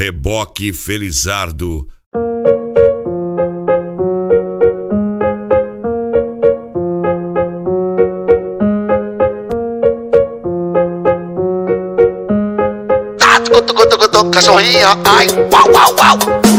Reboque Felizardo. Cachorrinha, ai, uau, uau, uau.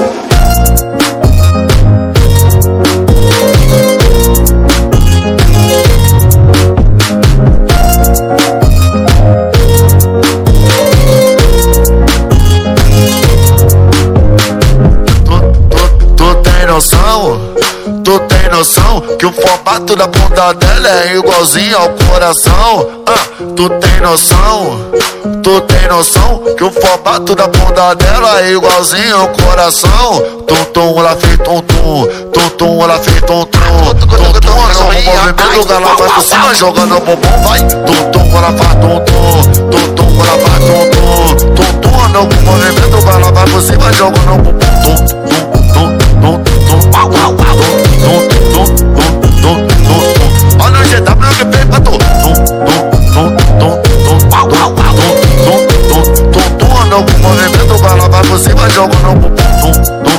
Tu tem noção que o formato da bunda dela é igualzinho ao coração? Tu tem noção que o formato da bunda dela é igualzinho ao coração? Tum-tum, ela fez tum-tum, tum-tum, ela fez tum-tum, tum-tum, ela o movimento, ela vai por cima jogando o bumbum, vai. Tum-tum, ela faz tum-tum, tum-tum, ela faz tum-tum, tum-tum, ela o movimento, ela vai por cima jogando o bumbum, uau, uau, uau. Olha o GW que fez pra tu. Uau, uau, uau. Anda com o movimento, ela vai por cima jogando o bumbum.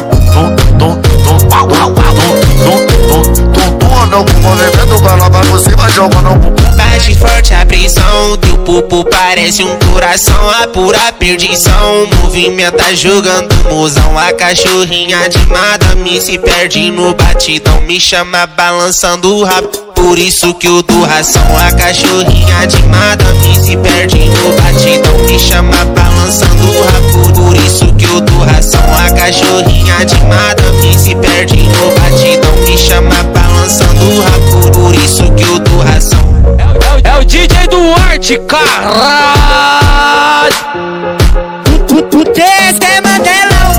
Uau, uau, uau. Anda com o movimento, ela vai por cima jogando o bumbum. Bate forte a prisão, teu pupo parece um coração, a pura perdição. Movimenta jogando mozão, a cachorrinha de madame se perde no batidão, me chama balançando o rabo, por isso que eu dou ração. A cachorrinha de madame se perde no batidão, me chama balançando o rabo, por isso que eu dou ração. A cachorrinha de madame se perde no batidão, me chama balançando o rabo, por isso que eu dou ração. É o DJ Duarte, caralho! Tu desce é mandelão.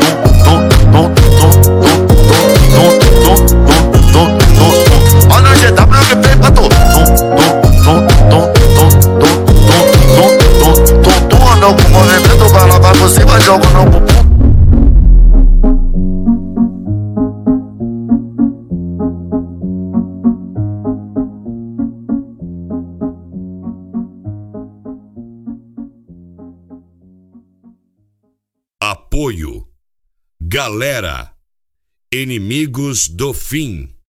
Olha o GW que fez pra tu. Anda com o movimento, ela vai por cima jogando o bumbum. Apoio. Galera. Inimigos do Fim.